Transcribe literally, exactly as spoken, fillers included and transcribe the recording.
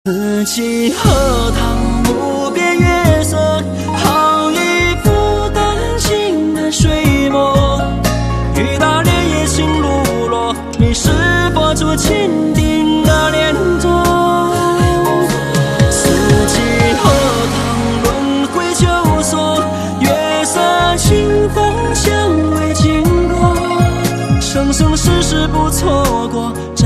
四季荷塘无边月色，好一幅丹青的水墨。雨打莲叶心如落，你是佛祖钦定的莲座。四季荷塘轮回求索，月色清风相偎经过，生生世世不错过。